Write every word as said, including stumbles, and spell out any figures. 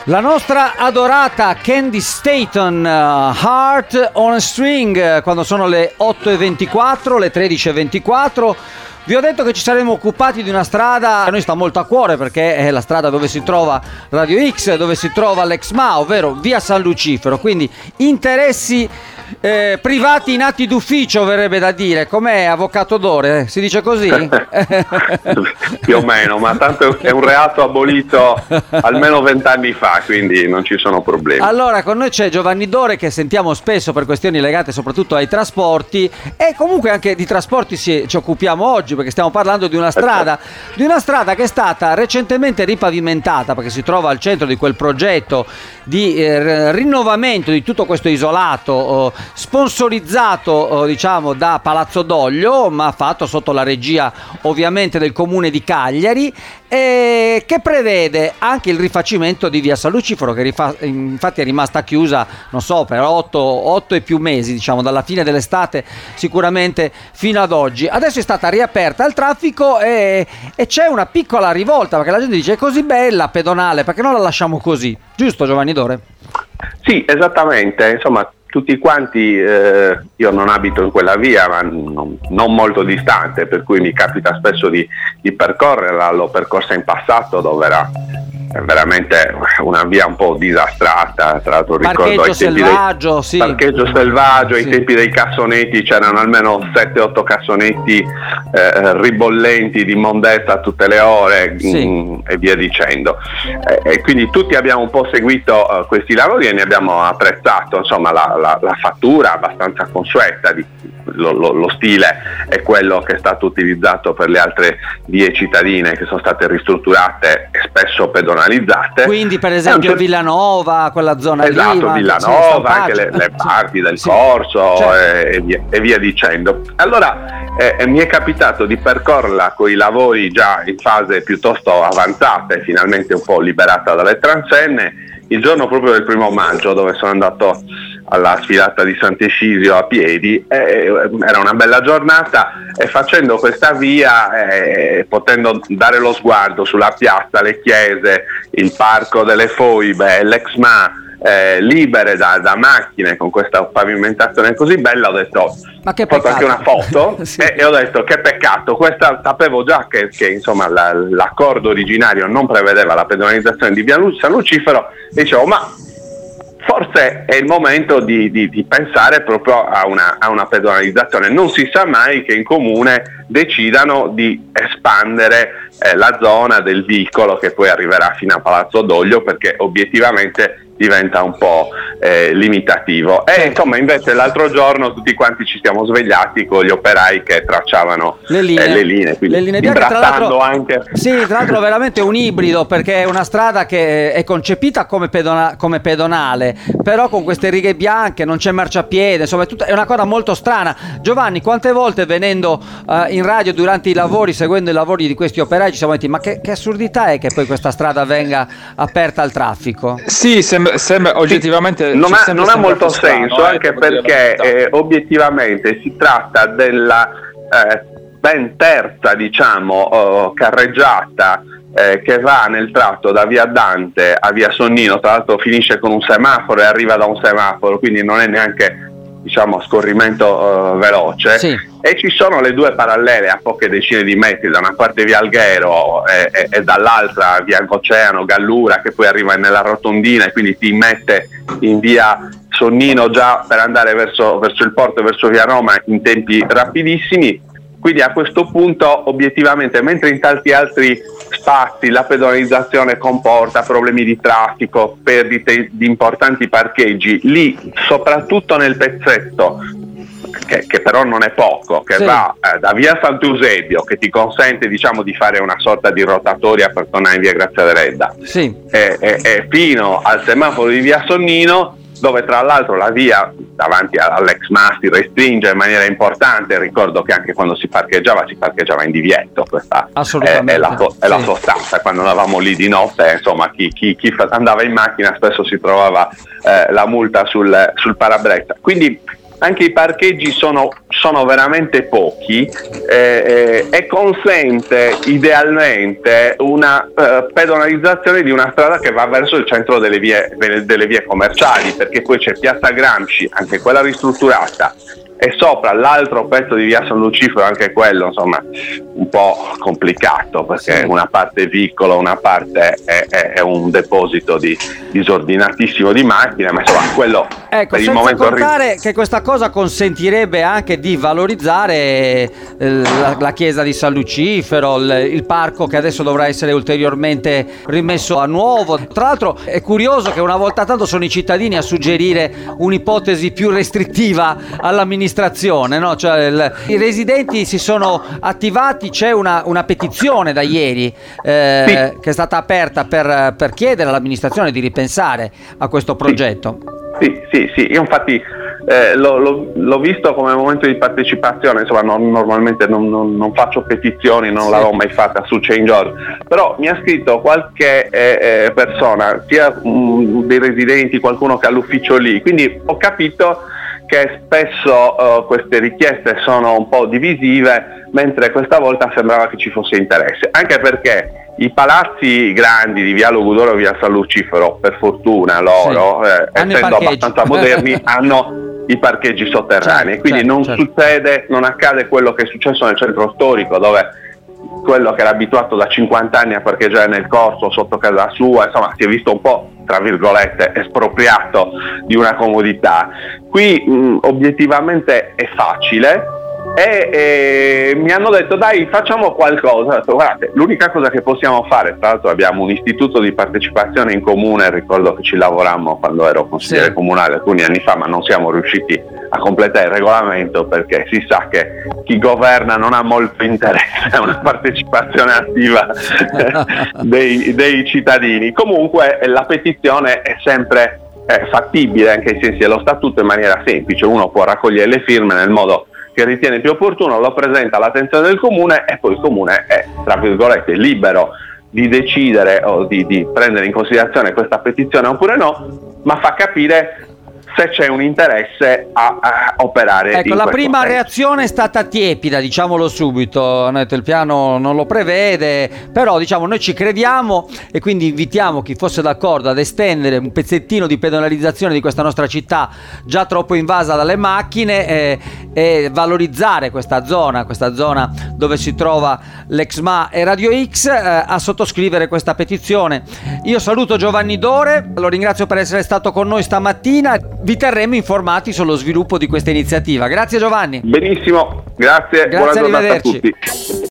La nostra adorata Candi Staton, uh, Heart on a String, quando sono le otto e ventiquattro, le tredici e ventiquattro. Vi ho detto che ci saremmo occupati di una strada, a noi sta molto a cuore perché è la strada dove si trova Radio X, dove si trova l'ex M A, ovvero via San Lucifero, quindi interessi eh, privati in atti d'ufficio, verrebbe da dire. Com'è, avvocato Dore? Si dice così? Più o meno, ma tanto è un reato abolito almeno vent'anni fa, quindi non ci sono problemi. Allora, con noi c'è Giovanni Dore, che sentiamo spesso per questioni legate soprattutto ai trasporti, e comunque anche di trasporti si, ci occupiamo oggi, perché stiamo parlando di una strada di una strada che è stata recentemente ripavimentata, perché si trova al centro di quel progetto di eh, rinnovamento di tutto questo isolato, eh, sponsorizzato eh, diciamo da Palazzo Doglio, ma fatto sotto la regia ovviamente del comune di Cagliari, e che prevede anche il rifacimento di via San Lucifero, che rifa- infatti è rimasta chiusa, non so, per otto e più mesi, diciamo dalla fine dell'estate sicuramente fino ad oggi. Adesso è stata riaperta al traffico e, e c'è una piccola rivolta, perché la gente dice: è così bella pedonale, perché non la lasciamo così? Giusto, Giovanni Dore? Sì, esattamente, insomma tutti quanti, eh, io non abito in quella via, ma non, non molto distante, per cui mi capita spesso di, di percorrerla. L'ho percorsa in passato, dove era veramente una via un po' disastrata, tra l'altro ricordo parcheggio ai tempi selvaggio, dei, sì. parcheggio selvaggio, ai sì. tempi dei cassonetti c'erano almeno sette otto cassonetti eh, ribollenti di immondezza a tutte le ore, sì. mh, e via dicendo, eh, e quindi tutti abbiamo un po' seguito uh, questi lavori e ne abbiamo apprezzato, insomma, la, la, la fattura abbastanza consueta, di, lo, lo, lo stile è quello che è stato utilizzato per le altre vie cittadine che sono state ristrutturate e spesso pedonalizzate. Quindi per esempio cer- Villanova, quella zona esatto, lì, esatto, Villanova, anche le, le parti del sì. Corso, certo. e, e, via, e via dicendo. Allora eh, mi è capitato di percorrerla con i lavori già in fase piuttosto avanzata e finalmente un po' liberata dalle transenne, il giorno proprio del primo maggio, dove sono andato alla sfilata di Sant'Ecisio a piedi. Eh, era una bella giornata e facendo questa via, eh, potendo dare lo sguardo sulla piazza, le chiese, il parco delle Foibe, l'ex M A, eh, libere da, da macchine, con questa pavimentazione così bella, ho detto: ma che ho fatto anche una foto sì. e, e ho detto: che peccato, questa sapevo già che, che insomma la, l'accordo originario non prevedeva la pedonalizzazione di via San Lucifero, e dicevo: ma forse è il momento di, di, di pensare proprio a una, a una pedonalizzazione. Non si sa mai che in comune decidano di espandere eh, la zona del vicolo, che poi arriverà fino a Palazzo Doglio, perché obiettivamente diventa un po' eh, limitativo. E insomma, invece l'altro giorno tutti quanti ci siamo svegliati con gli operai che tracciavano le linee, eh, le linee, quindi le linee bianche, tra l'altro, anche. Sì, tra l'altro veramente un ibrido, perché è una strada che è concepita come, pedona, come pedonale, però con queste righe bianche, non c'è marciapiede, insomma è, tutta, è una cosa molto strana. Giovanni, quante volte venendo uh, in radio durante i lavori, seguendo i lavori di questi operai, ci siamo detti: ma che, che assurdità è che poi questa strada venga aperta al traffico? Sì, sembra Sembra oggettivamente sì, non, ha, non ha molto strano, senso, eh, anche perché eh, obiettivamente si tratta della eh, ben terza, diciamo, oh, carreggiata eh, che va nel tratto da via Dante a via Sonnino. Tra l'altro finisce con un semaforo e arriva da un semaforo, quindi non è neanche, diciamo, scorrimento uh, veloce, sì. E ci sono le due parallele a poche decine di metri, da una parte via Alghero e, e, e dall'altra via Oceano, Gallura, che poi arriva nella rotondina e quindi ti mette in via Sonnino già per andare verso, verso il porto e verso via Roma in tempi rapidissimi. Quindi a questo punto, obiettivamente, mentre in tanti altri spazi la pedonalizzazione comporta problemi di traffico, perdite di importanti parcheggi, lì, soprattutto nel pezzetto, che, che però non è poco, che sì. va eh, da via Sant'Eusebio, che ti consente, diciamo, di fare una sorta di rotatoria per tornare in via Grazia Deledda, sì. e, e, e fino al semaforo di via Sonnino, dove tra l'altro la via davanti all'ex M A si restringe in maniera importante. Ricordo che anche quando si parcheggiava si parcheggiava in divieto, questa è, è, la, è la sostanza. Quando andavamo lì di notte, insomma, chi, chi, chi andava in macchina spesso si trovava eh, la multa sul, sul parabrezza. Quindi anche i parcheggi sono, sono veramente pochi eh, eh, e consente idealmente una eh, pedonalizzazione di una strada che va verso il centro delle vie, delle, delle vie commerciali, perché poi c'è Piazza Gramsci, anche quella ristrutturata, e sopra l'altro pezzo di via San Lucifero, anche quello insomma un po' complicato, perché sì, una parte è vicolo, una parte è, è, è un deposito di, disordinatissimo di macchine, ma insomma quello ecco, per il senza momento contare arri- che questa cosa consentirebbe anche di valorizzare eh, la, la chiesa di San Lucifero, il, il parco che adesso dovrà essere ulteriormente rimesso a nuovo. Tra l'altro è curioso che una volta tanto sono i cittadini a suggerire un'ipotesi più restrittiva all'amministrazione, no? Cioè, il, i residenti si sono attivati, c'è una, una petizione da ieri eh, sì, che è stata aperta per, per chiedere all'amministrazione di ripensare a questo progetto. Sì, sì, sì, io infatti eh, l'ho, l'ho, l'ho visto come momento di partecipazione, insomma non, normalmente non, non, non faccio petizioni, non sì, l'avevo mai fatta su Change punto org, però mi ha scritto qualche eh, persona, sia mh, dei residenti, qualcuno che ha l'ufficio lì, quindi ho capito che spesso uh, queste richieste sono un po' divisive, mentre questa volta sembrava che ci fosse interesse, anche perché i palazzi grandi di via Logudoro e via San Lucifero, per fortuna loro, sì, eh, essendo abbastanza moderni, hanno i parcheggi sotterranei, certo, quindi certo, non certo. succede, non accade quello che è successo nel centro storico, dove quello che era abituato da cinquanta anni a parcheggiare nel corso sotto casa sua, insomma si è visto un po', tra virgolette, espropriato di una comodità. Qui mh, obiettivamente è facile e, e mi hanno detto dai facciamo qualcosa. Ho detto, guardate, l'unica cosa che possiamo fare, tra l'altro abbiamo un istituto di partecipazione in comune, ricordo che ci lavorammo quando ero consigliere sì, comunale alcuni anni fa, ma non siamo riusciti a completare il regolamento perché si sa che chi governa non ha molto interesse a una partecipazione attiva dei, dei cittadini. Comunque la petizione è sempre eh, fattibile, anche ai sensi dello statuto, in maniera semplice. Uno può raccogliere le firme nel modo che ritiene più opportuno, lo presenta all'attenzione del comune e poi il comune è, tra virgolette, libero di decidere o di, di prendere in considerazione questa petizione oppure no, ma fa capire se c'è un interesse a, a operare. Ecco, in la questo prima senso. reazione è stata tiepida, diciamolo subito. Il piano non lo prevede, però diciamo noi ci crediamo e quindi invitiamo chi fosse d'accordo ad estendere un pezzettino di pedonalizzazione di questa nostra città già troppo invasa dalle macchine e, e valorizzare questa zona, questa zona dove si trova l'ex M A e Radio X, eh, a sottoscrivere questa petizione. Io saluto Giovanni Dore, lo ringrazio per essere stato con noi stamattina. Vi terremo informati sullo sviluppo di questa iniziativa. Grazie Giovanni. Benissimo, grazie, grazie, buona giornata a tutti.